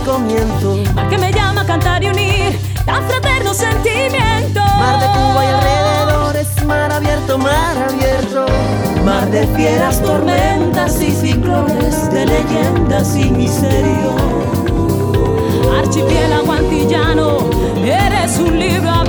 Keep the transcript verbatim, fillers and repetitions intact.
comienzo. Mar que me llama a cantar y unir tan fraterno sentimiento. Mar de Cuba y alrededores, mar abierto, mar abierto. Mar de fieras tormentas y ciclones, de leyendas y misterio. Archipiélago antillano, eres un libro